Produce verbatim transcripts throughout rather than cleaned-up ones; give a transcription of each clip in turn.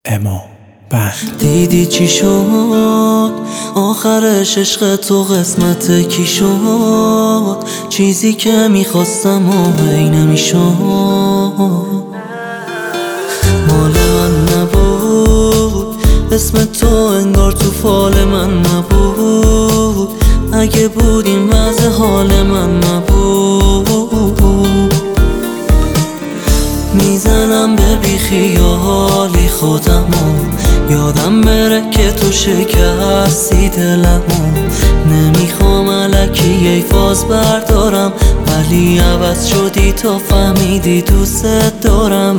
اما بند دیدی چی شد آخرش، عشق تو قسمت کی شد؟ چیزی که میخواستم و هی نمیشد، مال من نبود، اسم تو انگار تو فال من نبود، اگه بود این وضع حال من نبود. میزنم به بیخیالی خودمو، یادم بره که تو شکستی دلمو. نمیخوام الکی ای فاز بردارم، ولی عوض شدی تا فهمیدی دوست دارم.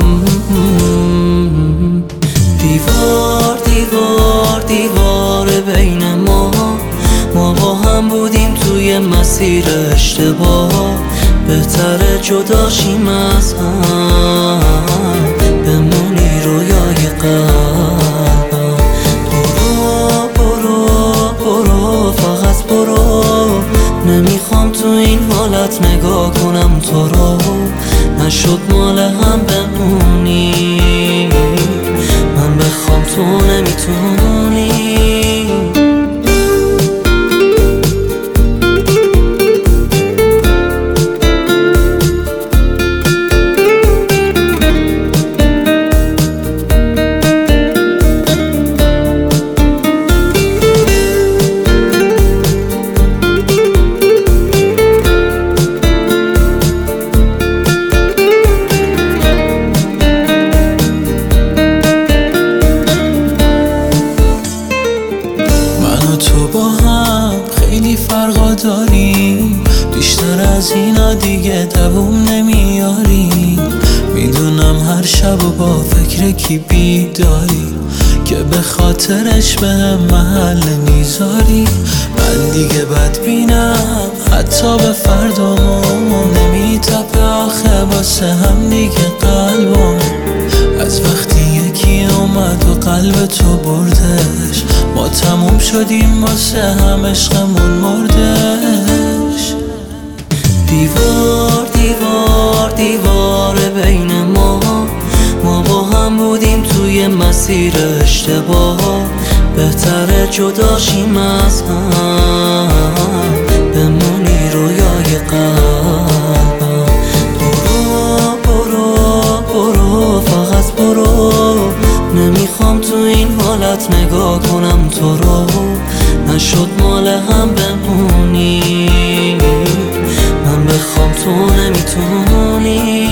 دیوار دیوار دیوار بین ما، ما با هم بودیم توی مسیر اشتباه، بهتره جداشیم از هم، بمونی رویای قلبم. برو برو برو فقط برو، نمیخوام تو این حالت نگاه کنم تو رو، نشد مال هم بمونی، من بخوام تو نمیتونی. تو با هم خیلی فرقا داریم، بیشتر از اینا دیگه دووم نمیاری. میدونم هر شب و با فکر کی بیداری، که به خاطرش به هم محل میذاری. من دیگه بدبینم حتی به فردامون، نمیتپه آخه واسه هم دیگه قلبم. از وقتی یکی اومد و قلب تو بردش، ما تموم شدیم واسه هم، عشقمون مردش. دیوار دیوار دیوار بین ما، ما با هم بودیم توی مسیر اشتباه، بهتره جداشیم از هم، بمونی رویای قلبم. برو برو برو فقط برو، نمیخوام تو این حالت نگاه کنم تو رو، نشد مال هم بمونی، من بخوام تو نمیتونی.